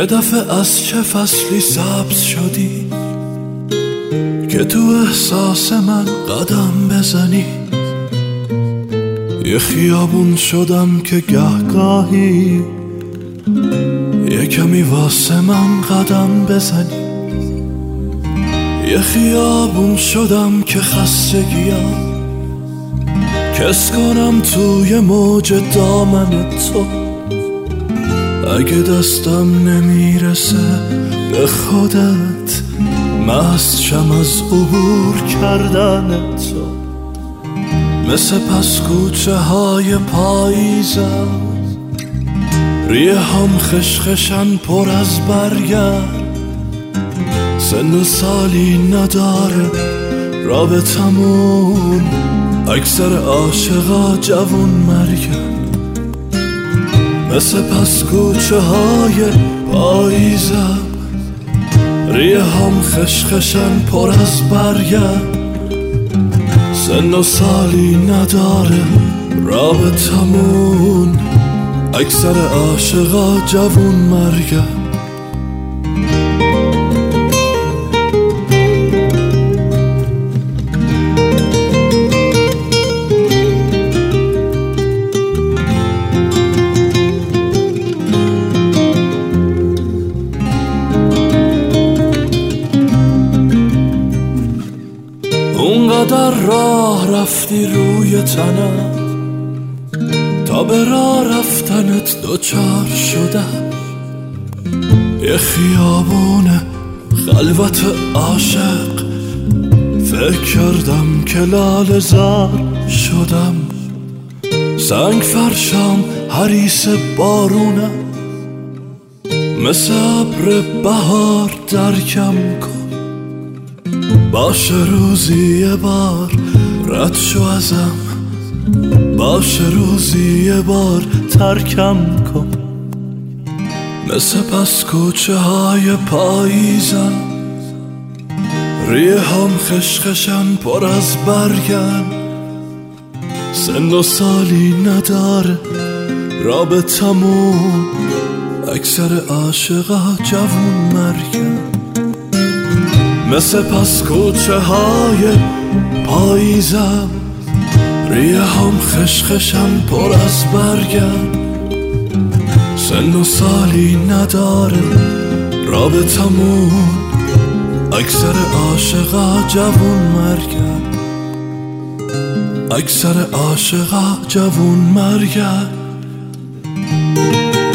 یه دفعه از چه فصلی سبز شدی که تو احساس من قدم بزنی. یه خیابون شدم که گهگاهی یه کمی واسه من قدم بزنی. یه خیابون شدم که خستگیم کس کنم توی موج دامن تو. اگه دستم نمیرسه به خودت مست شم از عبور کردن تو. مثل پس کوچه های پاییزم ریه هم خشخشن پر از برگرد. سن و سالی نداره رابطمون اکثر عاشقا جوون مرگن. مثل پس کوچه های پاییزم ریه هم خشخشن پر از برگرد. سن و سالی نداره رابطمون اکثر عاشقا جوون مرگن. اونقدر راه رفتی روی تنت تا به راه رفتنت دوچار شدم. یه خیابون خلوت عاشق فکر کردم که لاله زار شدم. سنگ فرشام حریص بارونم مثل ابر بهار درکم کن. باشه روزی یه بار رد شو ازم، باشه روزی یه بار ترکم کن. مثل پس کوچه های پاییزم ریه هم خشخشن پر از برگن. سن و سالی نداره رابطمون اکثر عاشقا جوون مرگن. مثل پس کوچه های پاییزم ریه هم خشخشن پر از برگن. سن و سالی نداره رابطمون اکثر عاشقا جوون مرگن. اکثر عاشقا جوون مرگن.